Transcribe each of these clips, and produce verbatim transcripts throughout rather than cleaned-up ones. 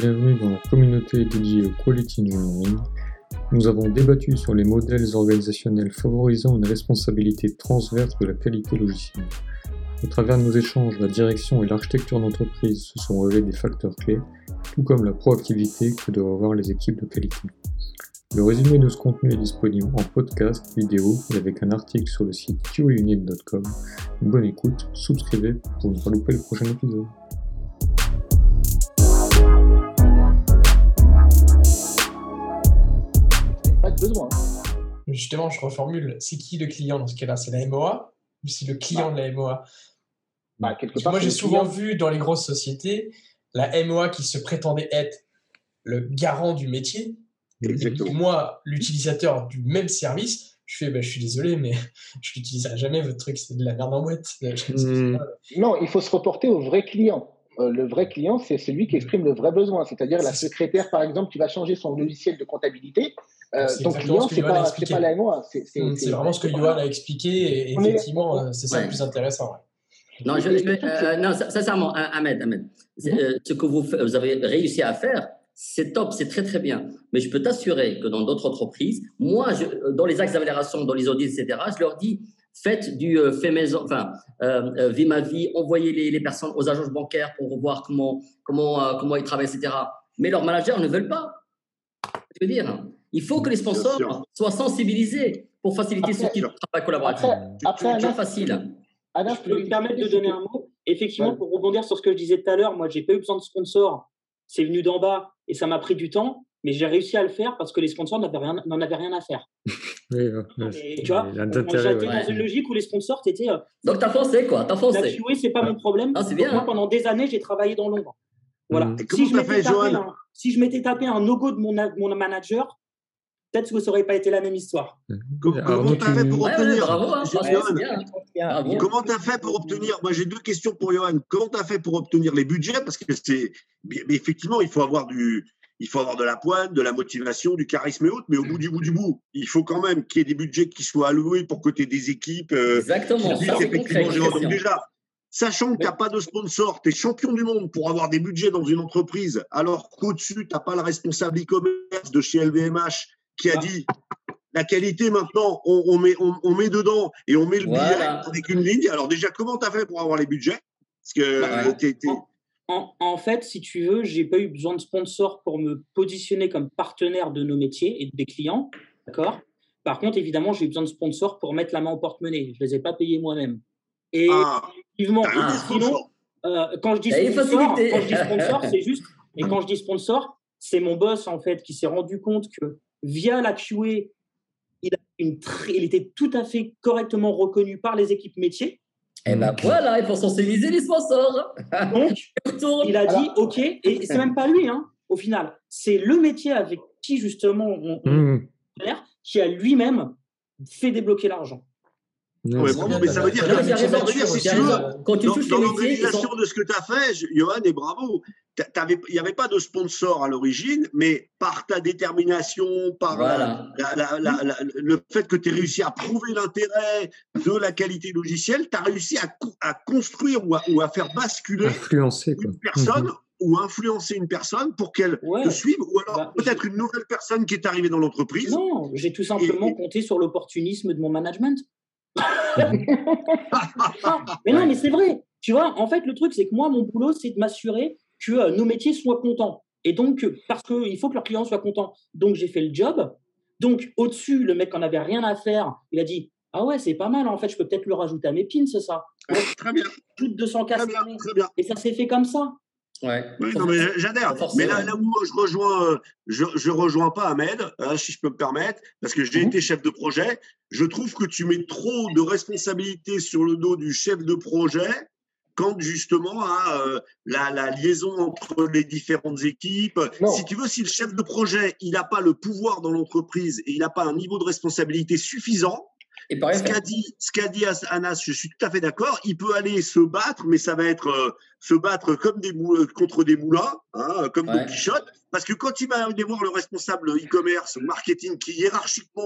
bienvenue dans la communauté dédiée au Quality Engineering. Nous avons débattu sur les modèles organisationnels favorisant une responsabilité transverse de la qualité logicielle. Au travers de nos échanges, la direction et l'architecture d'entreprise se sont révélés des facteurs clés, tout comme la proactivité que doivent avoir les équipes de qualité. Le résumé de ce contenu est disponible en podcast, vidéo et avec un article sur le site q a unit point com. Bonne écoute, souscrivez pour ne pas louper le prochain épisode. Pas de besoin. Justement, je reformule. C'est qui le client dans ce cas-là? C'est la M O A ou c'est le client bah. de la M O A? Bah, quelque Parce part, que moi, j'ai le souvent client. vu dans les grosses sociétés la M O A qui se prétendait être le garant du métier. Exactement. Et moi, l'utilisateur du même service, je fais, bah, je suis désolé, mais je l'utiliserai jamais, votre truc, c'est de la merde en boîte. Mmh. Non, il faut se reporter au vrai client. Euh, le vrai client, c'est celui qui exprime le vrai besoin. C'est-à-dire la C'est- secrétaire, par exemple, qui va changer son logiciel de comptabilité. Euh, C'est ton exactement client, ce que c'est Johan a pas, c'est expliqué. pas la M O A. C'est, c'est, C'est, c'est- vraiment ce que c'est- Johan a expliqué, et On est- effectivement, euh, c'est ça ouais. le plus intéressant. Ouais. Non, je, je- euh, non, sincèrement, Ahmed, Ahmed, c'est, euh, ce que vous, fa- vous avez réussi à faire, c'est top, c'est très très bien. Mais je peux t'assurer que dans d'autres entreprises, moi, je, dans les axes d'amélioration, dans les audits, et cetera, je leur dis, faites du euh, fait maison, enfin, euh, euh, vie ma vie, envoyez les, les personnes aux agences bancaires pour voir comment, comment, euh, comment ils travaillent, et cetera. Mais leurs managers ne veulent pas. Je veux dire, il faut que les sponsors Bien sûr. soient sensibilisés pour faciliter ce Après- type de travail collaboratif. Après, après C'est toujours Anas, facile. Anas, Je peux me permettre de donner un mot. Effectivement, Ouais. pour rebondir sur ce que je disais tout à l'heure, moi, j'ai pas eu besoin de sponsors. C'est venu d'en bas et ça m'a pris du temps, mais j'ai réussi à le faire parce que les sponsors n'avaient rien, n'en avaient rien à faire. Oui, ouais, ouais, Et, c'est- tu vois, il y a on- d'intérêt, j'étais ouais. dans une logique où les sponsors, t'étais, euh, Donc, t'as foncé, quoi. T'as la foncé. Q A, c'est pas mon problème. Ah, c'est Donc, bien, moi, hein. pendant des années, j'ai travaillé dans l'ombre. Voilà. Mmh. Et comment Si je t'as m'étais fait, tapé Johan? un, si je m'étais tapé un no-go de mon, a- mon manager, peut-être que ça aurait pas été la même histoire. Com- Alors, Comment donc, t'as fait pour Ouais, ouais, obtenir bravo, hein, Johan, franchement, c'est bien. Bravo. Comment t'as fait pour obtenir Moi, j'ai deux questions pour Johan. Comment t'as fait pour obtenir les budgets? Parce que c'est, mais mais effectivement, il faut avoir du, il faut avoir de la pointe, de la motivation, du charisme et autres. Mais au bout du bout du bout, il faut quand même qu'il y ait des budgets qui soient alloués pour que tu aies des équipes euh, Exactement. qui Ça, puissent c'est effectivement concret, gérer. Donc question. déjà, sachant qu'il n'y a pas de sponsor, tu es champion du monde pour avoir des budgets dans une entreprise, alors qu'au-dessus, tu n'as pas le responsable e-commerce de chez L V M H qui a Ah. dit la qualité maintenant, on, on met, on, on met dedans et on met le Voilà. billet avec une ligne. Alors déjà, comment tu as fait pour avoir les budgets? Parce que Bah, euh, t'es- t'es- En, en fait, si tu veux, j'ai pas eu besoin de sponsors pour me positionner comme partenaire de nos métiers et des clients. D'accord. Par contre, évidemment, j'ai eu besoin de sponsors pour mettre la main au porte-monnaie. Je les ai pas payés moi-même. Et Ah, effectivement, t'as eu des sinon, sponsors. euh, quand je dis T'as eu sponsor, facilité. quand je dis sponsor, c'est juste. Et quand je dis sponsor, c'est mon boss en fait qui s'est rendu compte que via la Q A, il, a une tr- il était tout à fait correctement reconnu par les équipes métiers. Et ben voilà, il faut sensibiliser les sponsors. Donc, Retourne. il a dit Alors- OK, et c'est même pas lui, hein, au final. C'est le métier avec qui, justement, on, on Mmh. qui a lui-même fait débloquer l'argent. Ouais, Ouais, c'est bravo, bien. mais ça veut dire Non, que mais ça il a veut raison, dire, si il a tu veux, raison. Quand tu dans, touches dans les métiers, ils l'organisation sont- de ce que tu as fait, je- Johan, et bravo, t'as- t'avais- il n'y avait pas de sponsor à l'origine, mais par ta détermination, par Voilà. la- la- la- la- le fait que tu aies réussi à prouver l'intérêt de la qualité logicielle, tu as réussi à, co- à construire ou à, ou à faire basculer Influencer, quoi. une personne ou influencer une personne pour qu'elle Ouais. te suive, ou alors Bah, peut-être une nouvelle personne qui est arrivée dans l'entreprise. Non, j'ai tout simplement Et- compté sur l'opportunisme de mon management. Mais non, mais c'est vrai. Tu vois, en fait, le truc, c'est que moi, mon boulot, c'est de m'assurer que euh, nos métiers soient contents. Et donc, euh, parce qu'il faut que leurs clients soient contents. Donc, j'ai fait le job. Donc, au-dessus, le mec en avait rien à faire. Il a dit, ah ouais, c'est pas mal. En fait, je peux peut-être le rajouter à mes pins, c'est ça. Ouais, Très bien, plus de deux cents très cas. bien, très bien. Et ça s'est fait comme ça. Ouais. Oui, non, mais j'adhère. Forcément. Mais là, là où je rejoins, euh, je, je rejoins pas Ahmed, hein, si je peux me permettre, parce que j'ai Mhm. été chef de projet. Je trouve que tu mets trop de responsabilités sur le dos du chef de projet quand justement à euh, la, la liaison entre les différentes équipes. Non. Si tu veux, si le chef de projet il n'a pas le pouvoir dans l'entreprise et il n'a pas un niveau de responsabilité suffisant, Et pareil, ce qu'a dit, ce qu'a dit Anas, je suis tout à fait d'accord. Il peut aller se battre, mais ça va être euh, se battre comme des mou- contre des moulins, hein, comme Ouais. Don Quichotte. Parce que quand il va aller voir le responsable e-commerce, marketing, qui hiérarchiquement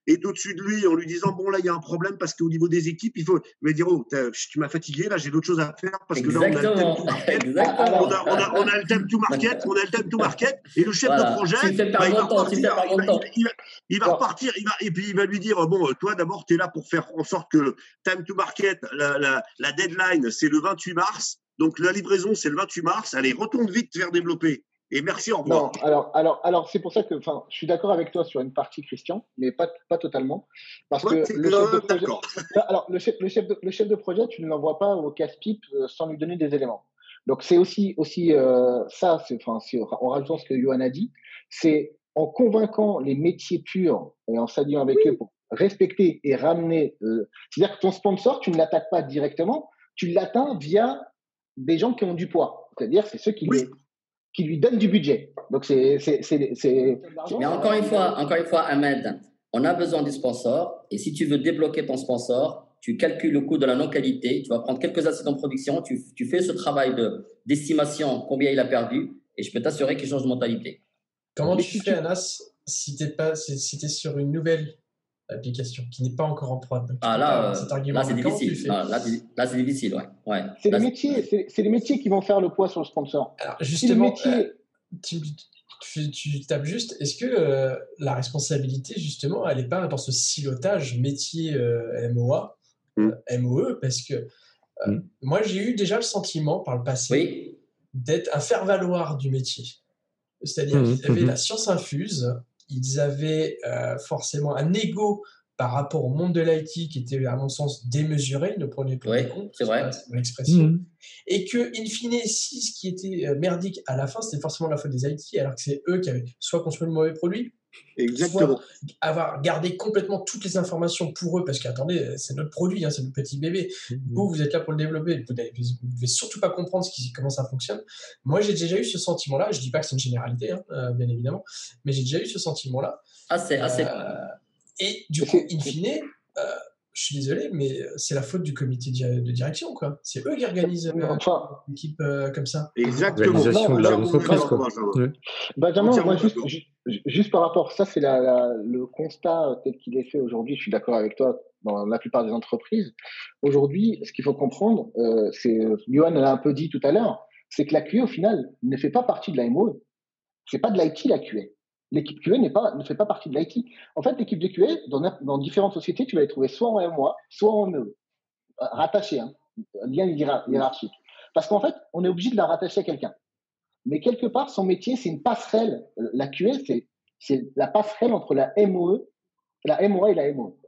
est au-dessus de lui en lui disant bon là il y a un problème parce qu'au niveau des équipes il faut, il va dire oh tu m'as fatigué là j'ai d'autres choses à faire parce que Exactement. là on a le time to market, Exactement. on a, on a, on a le time to market, on a le time to market et le chef Voilà. de projet Tu me fais bah, perdre il va mon temps, tu me fais repartir, perdre il mon va, temps. il va, il va repartir, il va et puis il va lui dire bon toi d'abord tu es là pour faire en sorte que time to market, la, la, la deadline c'est le vingt-huit mars, donc la livraison c'est le vingt-huit mars, allez retourne vite faire développer. Et merci, au revoir. Non, alors, alors, alors c'est pour ça que, enfin, je suis d'accord avec toi sur une partie, Christian, mais pas, pas totalement, parce Moi, que le chef de projet, d'accord. alors le chef, le chef de, le chef de projet, tu ne l'envoies pas au casse-pipe euh, sans lui donner des éléments. Donc c'est aussi, aussi euh, ça, c'est, enfin, c'est, en rajoutant ce que Yoann a dit, c'est en convainquant les métiers purs et en s'alliant avec oui. eux pour respecter et ramener. Euh, c'est-à-dire que ton sponsor, tu ne l'attaques pas directement, tu l'atteins via des gens qui ont du poids. C'est-à-dire, c'est ceux qui oui. les qui lui donne du budget. Donc, c'est... c'est, c'est, c'est... Mais encore une fois, encore une fois, Ahmed, on a besoin du sponsor. Et si tu veux débloquer ton sponsor, tu calcules le coût de la non-qualité, tu vas prendre quelques assistants de production, tu, tu fais ce travail de, d'estimation, combien il a perdu, et je peux t'assurer qu'il change de mentalité. Comment tu fais, Anas, si tu es, pas, si, si t'es sur une nouvelle application qui n'est pas encore en prod? Donc, ah là, euh, là c'est difficile. Non, là, là, c'est difficile, ouais. ouais. C'est, là, les métiers, c'est, c'est les métiers qui vont faire le poids sur le sponsor. Alors, justement, métiers... euh, tu, tu, tu tapes juste, est-ce que euh, la responsabilité, justement, elle n'est pas dans ce silotage métier euh, M O A, mm. euh, M O E? Parce que euh, mm. moi, j'ai eu déjà le sentiment, par le passé, oui. d'être un faire-valoir du métier. C'est-à-dire mm. qu'ils avaient mm. la science infuse. Ils avaient euh, forcément un ego par rapport au monde de l'I T qui était, à mon sens, démesuré, ne prenez pas oui, compte, c'est vrai. C'est mon expression. Mmh. Et que, in fine, si ce qui était merdique à la fin, c'était forcément la faute des I T, alors que c'est eux qui avaient soit construit le mauvais produit, exactement, soit avoir gardé complètement toutes les informations pour eux, parce qu'attendez, c'est notre produit, hein, c'est notre petit bébé. Mmh. Vous, vous êtes là pour le développer, vous ne devez surtout pas comprendre ce qui, comment ça fonctionne. Moi, j'ai déjà eu ce sentiment-là, je ne dis pas que c'est une généralité, hein, euh, bien évidemment, mais j'ai déjà eu ce sentiment-là. Ah, c'est assez. Euh, et du coup, in fine, euh, je suis désolé, mais c'est la faute du comité de direction, quoi. C'est eux qui organisent euh, enfin, l'équipe euh, comme ça. Exactement. L'organisation de l'entreprise, quoi. Ouais. Benjamin, moi, juste, juste par rapport, ça, c'est la, la, le constat tel qu'il est fait aujourd'hui. Je suis d'accord avec toi dans la plupart des entreprises. Aujourd'hui, ce qu'il faut comprendre, euh, c'est, Yoann l'a un peu dit tout à l'heure, c'est que la Q A, au final, ne fait pas partie de la M O E. C'est pas de l'I T, la Q A. L'équipe Q A n'est pas, ne fait pas partie de l'I T. En fait, l'équipe de Q A, dans, dans différentes sociétés, tu vas les trouver soit en M O A, soit en M E E. Rattachée, hein, lien hiérarchique. Parce qu'en fait, on est obligé de la rattacher à quelqu'un. Mais quelque part, son métier, c'est une passerelle. La Q A, c'est, c'est la passerelle entre la M O E, la M O A et la M O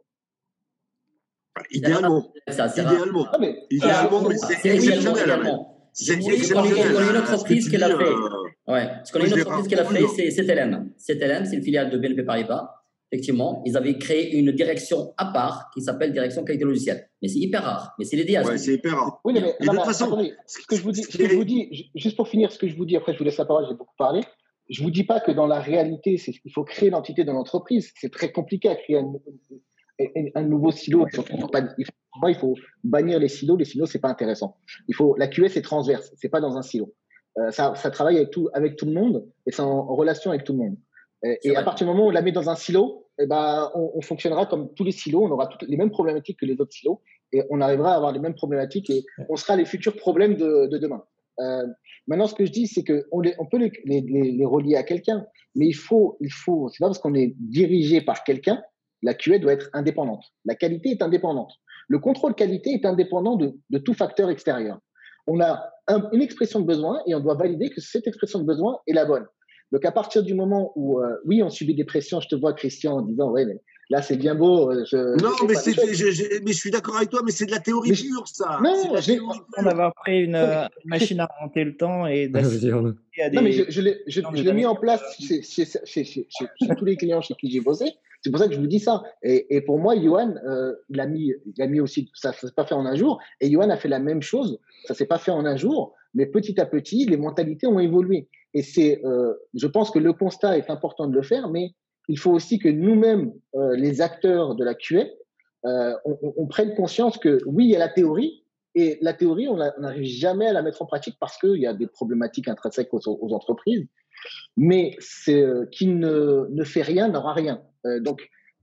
E. Idéalement. Ça, c'est idéalement. Ah, mais, idéalement, mais c'est, c'est exceptionnel. C'est exceptionnel. On a une entreprise qui l'a fait. Ouais. Parce qu'on a une entreprise qui l'a fait, c'est C T L M. C T L M, c'est une filiale de B N P Paribas. Effectivement, ils avaient créé une direction à part qui s'appelle direction qualité logicielle. Mais c'est hyper rare. Mais c'est les D A. Ouais, c'est hyper rare. Oui, mais, mais, non, de toute façon, attendez, ce que je vous dis, ce que je vous dis, juste pour finir, ce que je vous dis, après je vous laisse la parole, j'ai beaucoup parlé. Je vous dis pas que dans la réalité, c'est il faut créer l'entité de l'entreprise. C'est très compliqué à créer un, un, un nouveau silo. Il faut, pas, il faut, il faut bannir les silos. Les silos, c'est pas intéressant. Il faut, la Q A, c'est transverse. C'est pas dans un silo. Euh, ça, ça travaille avec tout, avec tout le monde et c'est en, en relation avec tout le monde. Et, et à partir du moment où on la met dans un silo, eh ben, on, on fonctionnera comme tous les silos. On aura toutes les mêmes problématiques que les autres silos et on arrivera à avoir les mêmes problématiques et on sera les futurs problèmes de, de demain. Euh, maintenant, ce que je dis, c'est que on, les, on peut les, les, les relier à quelqu'un, mais il faut, il faut. C'est pas parce qu'on est dirigé par quelqu'un, la Q A doit être indépendante. La qualité est indépendante. Le contrôle qualité est indépendant de, de tout facteur extérieur. On a un, une expression de besoin et on doit valider que cette expression de besoin est la bonne. Donc, à partir du moment où, euh, oui, on subit des pressions, je te vois, Christian, en disant, ouais, mais là, c'est bien beau. Je, non, je mais, c'est, je, je, mais je suis d'accord avec toi, mais c'est de la théorie mais, pure, ça. Non, c'est de la j'ai théorie pure. D'avoir pris une euh, machine à remonter le temps et d'assister à des. Non, mais je, je l'ai, je, je l'ai mis en place chez, chez, chez, chez, chez, chez tous les clients chez qui j'ai bossé. C'est pour ça que je vous dis ça. Et, et pour moi, Yoann, euh, il a mis, il a mis aussi, ça ne s'est pas fait en un jour. Et Yoann a fait la même chose. Ça ne s'est pas fait en un jour. Mais petit à petit, les mentalités ont évolué. Et c'est, euh, je pense que le constat est important de le faire, mais il faut aussi que nous-mêmes, euh, les acteurs de la Q A, euh, on, on, on prenne conscience que oui, il y a la théorie, et la théorie, on n'arrive jamais à la mettre en pratique parce qu'il y a des problématiques intrinsèques aux, aux entreprises. Mais c'est, euh, qui ne, ne fait rien n'aura rien. Euh, donc,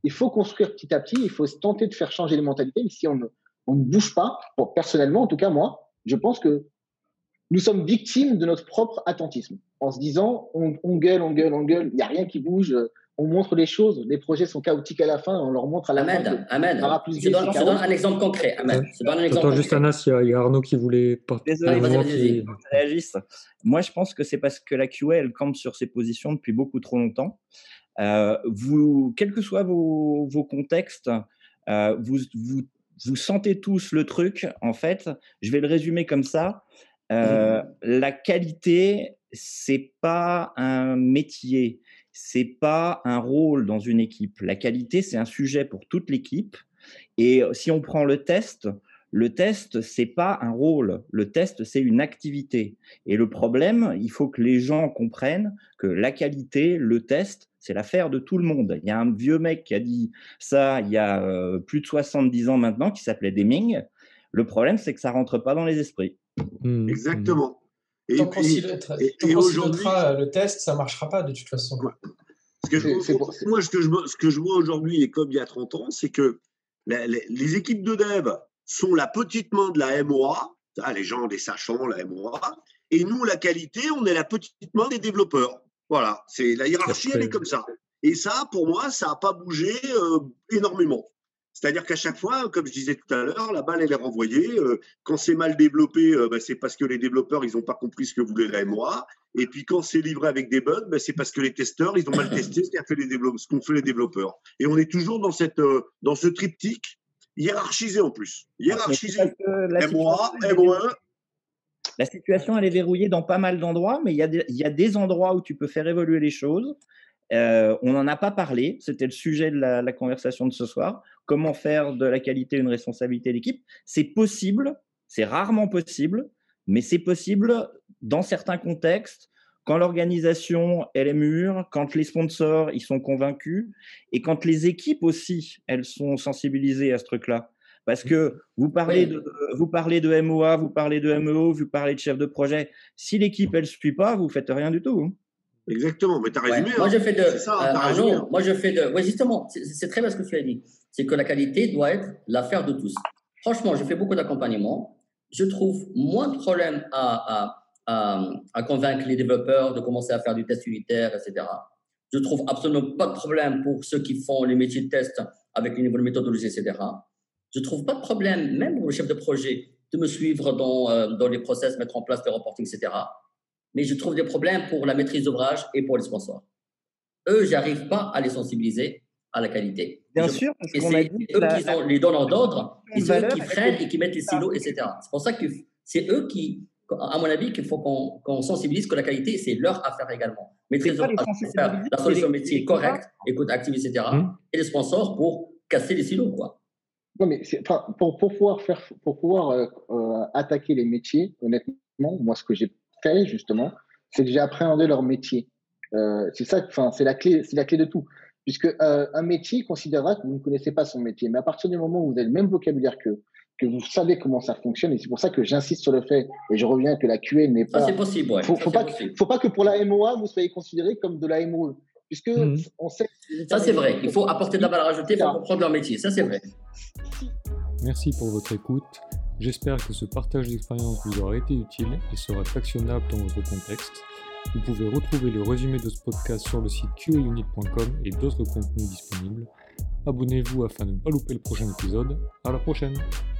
il faut construire petit à petit, il faut se tenter de faire changer les mentalités. Mais si on ne, on ne bouge pas, bon, personnellement, en tout cas moi, je pense que nous sommes victimes de notre propre attentisme. En se disant, on, on gueule, on gueule, on gueule, il n'y a rien qui bouge, on montre les choses, les projets sont chaotiques à la fin, on leur montre à la Ahmed, fin. Ahmed, plus je, donne, je donne un exemple concret. Ahmed, je donne un exemple Attends, juste Anas, il y, a, il y a Arnaud qui voulait parler. Désolé, vas-y, vas-y, qui réagisse. Moi, je pense que c'est parce que la Q A, elle campe sur ses positions depuis beaucoup trop longtemps. Euh, vous, quels que soient vos, vos contextes, euh, vous, vous, vous sentez tous le truc. En fait, je vais le résumer comme ça. Euh, mmh. La qualité, c'est pas un métier, c'est pas un rôle dans une équipe. La qualité, c'est un sujet pour toute l'équipe. Et si on prend le test, le test, c'est pas un rôle. Le test, c'est une activité. Et le problème, il faut que les gens comprennent que la qualité, le test, c'est l'affaire de tout le monde. Il y a un vieux mec qui a dit ça il y a euh, plus de soixante-dix ans maintenant, qui s'appelait Deming. Le problème, c'est que ça rentre pas dans les esprits. Mmh. Exactement. Et, tant qu'on silotera le test, ça ne marchera pas de toute façon. Ouais. Ce que je, c'est, c'est moi, ce que je, ce que je vois aujourd'hui, et comme il y a trente ans, c'est que la, les, les équipes de dev sont la petite main de la M O A, ah, les gens, les sachants, la M O A, et nous, la qualité, on est la petite main des développeurs. Voilà, c'est, la hiérarchie, elle est comme ça. Et ça, pour moi, ça n'a pas bougé euh, énormément. C'est-à-dire qu'à chaque fois, comme je disais tout à l'heure, la balle, elle est renvoyée. Euh, quand c'est mal développé, euh, bah, c'est parce que les développeurs, ils n'ont pas compris ce que voulait la M O A. Et puis, quand c'est livré avec des bugs, bah, c'est parce que les testeurs, ils ont mal testé ce, qu'a fait les développeurs, ce qu'ont fait les développeurs. Et on est toujours dans, cette, euh, dans ce triptyque hiérarchisé en plus. Hiérarchisé. M O A, M O A. La situation, elle est verrouillée dans pas mal d'endroits, mais il y a des, il y a des endroits où tu peux faire évoluer les choses. Euh, on n'en a pas parlé, c'était le sujet de la, la conversation de ce soir. Comment faire de la qualité une responsabilité d'équipe? C'est possible, c'est rarement possible, mais c'est possible dans certains contextes, quand l'organisation elle est mûre, quand les sponsors ils sont convaincus et quand les équipes aussi elles sont sensibilisées à ce truc-là. Parce que vous parlez, de, vous parlez de M O A, vous parlez de M E O, vous parlez de chef de projet. Si l'équipe elle ne suit pas, vous ne faites rien du tout. Hein. Exactement, mais tu as résumé. Ouais. Moi, hein. je fais de. C'est ça, euh, résumé, non, hein. Moi, je fais de. Oui, justement, c'est, c'est très bien ce que tu as dit. C'est que la qualité doit être l'affaire de tous. Franchement, je fais beaucoup d'accompagnement. Je trouve moins de problèmes à, à, à, à convaincre les développeurs de commencer à faire du test unitaire, et cetera. Je trouve absolument pas de problème pour ceux qui font les métiers de test avec les niveaux de méthodologie, et cetera. Je trouve pas de problème, même pour le chef de projet, de me suivre dans, euh, dans les process, mettre en place des reporting, et cetera. Mais je trouve des problèmes pour la maîtrise d'ouvrage et pour les sponsors. Eux, j'arrive pas à les sensibiliser à la qualité. Bien je, sûr, parce et qu'on c'est a dit eux la, qui sont les donneurs d'ordre, et c'est eux qui freinent et qui mettent les silos, et cetera. C'est pour ça que c'est eux qui, à mon avis, qu'il faut qu'on, qu'on sensibilise que la qualité, c'est leur affaire également. Maîtrise d'ouvrage, faire la solution métier correcte, écoute active, et cetera. Mmh. Et les sponsors pour casser les silos, quoi. Non, mais c'est, enfin, pour, pour pouvoir faire, pour pouvoir euh, euh, attaquer les métiers, honnêtement, moi, ce que j'ai fait justement, c'est que j'ai appréhendé leur métier. Euh, c'est ça, enfin, c'est la clé, c'est la clé de tout. Puisque euh, un métier considérera que vous ne connaissez pas son métier, mais à partir du moment où vous avez le même vocabulaire qu'eux, que vous savez comment ça fonctionne, et c'est pour ça que j'insiste sur le fait, et je reviens que la Q A n'est pas. Ça c'est possible, ouais. Faut, faut ça, pas, possible. faut pas que pour la M O A vous soyez considéré comme de la M O E, puisque mmh. on sait. Ça c'est vrai. Il faut apporter de la valeur ajoutée pour comprendre leur métier. Ça c'est vrai. Merci pour votre écoute. J'espère que ce partage d'expérience vous aura été utile et sera actionnable dans votre contexte. Vous pouvez retrouver le résumé de ce podcast sur le site Q A unit point com et d'autres contenus disponibles. Abonnez-vous afin de ne pas louper le prochain épisode. À la prochaine!